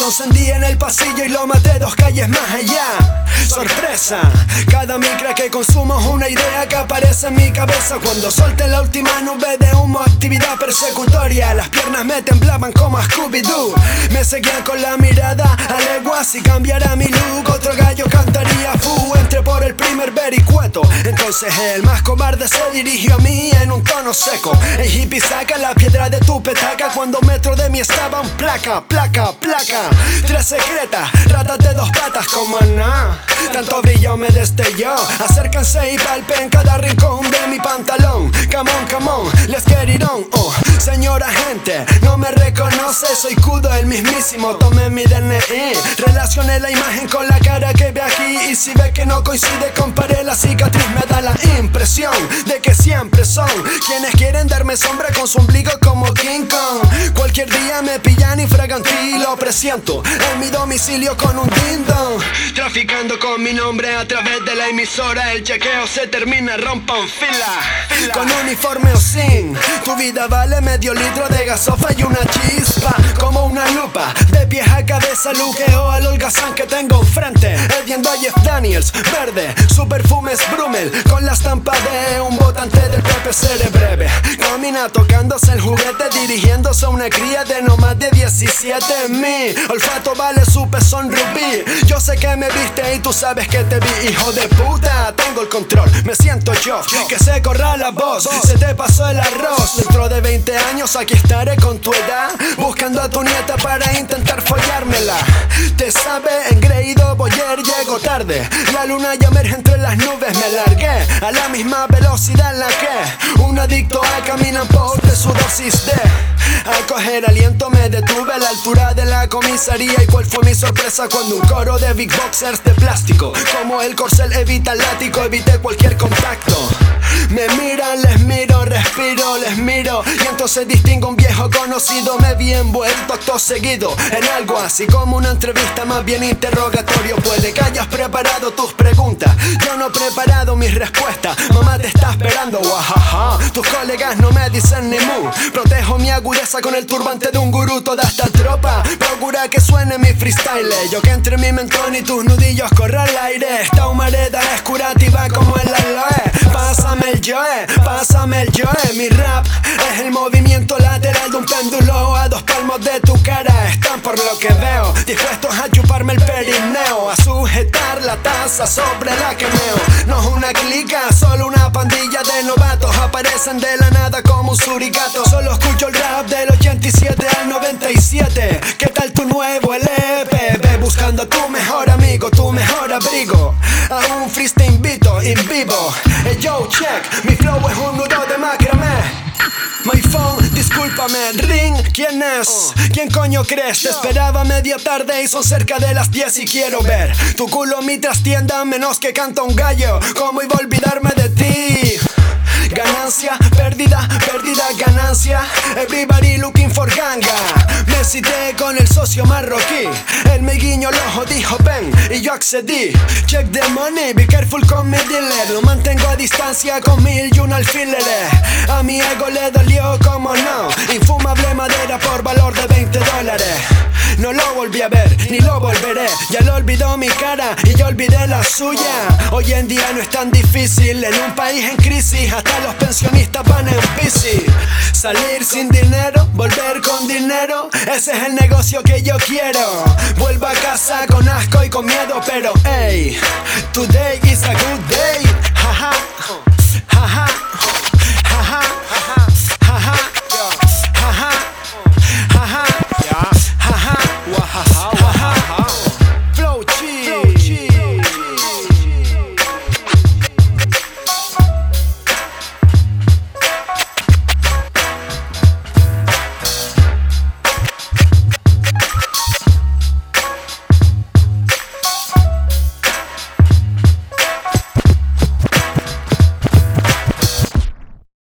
Lo encendí en el pasillo y lo maté 2 calles más allá. Sorpresa, cada micra que consumo es una idea que aparece en mi cabeza. Cuando solté la última nube de humo, actividad persecutoria. Las piernas me temblaban como a Scooby-Doo. Me seguían con la mirada a leguas. Si cambiara mi look, otro gallo cantaría fu. Entré por el primer vericueto. Entonces el más cobarde se dirigió a mí en un tono seco. El hippie saca la piedra de tu petaca. Cuando metro de mí estaban placa, placa, placa. 3 secretas, ratas de 2 patas como no. Tanto brillo me destelló. Acérquense y palpen cada rincón de mi pantalón. Come on, come on, let's get it on. Oh, señora gente, no me reconoce. Soy Kudo, el mismísimo, tomé mi DNI. Relacioné la imagen con la cara que ve aquí. Y si ve que no coincide, comparé la cicatriz. Me da la impresión de que siempre son quienes quieren darme sombra con su ombligo como King Kong. Cualquier día me pillan infraganti, lo presiento en mi domicilio con un ding-dong. Traficando con mi nombre a través de la emisora. El chequeo se termina, rompan fila. Con uniforme o sin, tu vida vale medio litro de gasofa y una chispa. Como una lupa, de pies a cabeza luqueo al holgazán que tengo enfrente. Ediendo a Jeff Daniels, verde, su perfume es Brummel. Con la estampa de un votante del PPC breve. Camina tocándose el juguete, dirigiéndose a una cría de no más de 17. Mi olfato vale su pezón rubí. Yo sé que me viste y tú sabes que te vi, hijo de puta. Tengo el control, me siento yo, que se corra la voz. Se te pasó el arroz. Dentro de 20 años aquí estaré con tu edad, buscando a tu nieta para intentar follármela. Te sabe engreído, boyer, llego tarde. La luna ya emerge entre las nubes. Me largué a la misma velocidad en la que un adicto a caminar por de su dosis de. Al coger aliento me detuve a la altura de la comisaría. ¿Y cuál fue mi sorpresa cuando un coro de big boxers de plástico, como el corcel evita el látigo, evité cualquier contacto? Me miran, les miro, respiro, les miro. Y entonces distingo un viejo conocido. Me vi envuelto acto seguido en algo así como una entrevista, más bien interrogatorio. Puede que hayas preparado tus preguntas, yo no he preparado mis respuestas. Mamá te está esperando, wahaha. Tus colegas no me dicen ni mu. Protejo mi agudeza con el turbante de un gurú. Toda esta tropa procura que suene mi freestyle. Yo que entre mi mentón y tus nudillos corra al aire. Esta humareda es curativa como el aloe. Pásame el Joe, pásame el Joe. Mi rap es el movimiento lateral de un péndulo a 2 palmos de tu cara. Están por lo que veo dispuestos a chuparme el perineo, a sujetar la taza sobre la que meo. No es una clica, solo una pandilla de novatos. Aparecen de la nada como un suricato. Solo escucho el rap del 87 al 97. ¿Qué tal tu nuevo LP? Ve buscando a tu mejor amigo, tu mejor abrigo. A un freestyle te invito, in vivo. Yo check, mi flow es un nudo de macramé. My phone, discúlpame, ring, ¿quién es? ¿Quién coño crees? Te esperaba media tarde y son cerca de las 10 y quiero ver tu culo mi trastienda, menos que canta un gallo. ¿Cómo iba a olvidarme de ti? Ganancia, pérdida, pérdida, ganancia. Everybody looking for ganga. Me cité con el socio marroquí. Él me guiñó el ojo, dijo ven, y yo accedí. Check the money, be careful con mi dealer. Lo mantengo a distancia con 1001 alfileres. A mi ego le dolió, como no. Infumable madera por valor de $20. No lo volví a ver, ni lo volveré. Ya lo olvidó mi cara y yo olvidé la suya. Hoy en día no es tan difícil en un país en crisis. Hasta los pensionistas van en bici. Salir sin dinero, volver con dinero. Ese es el negocio que yo quiero. Vuelvo a casa con asco y con miedo, pero hey, today is a good day. Haha.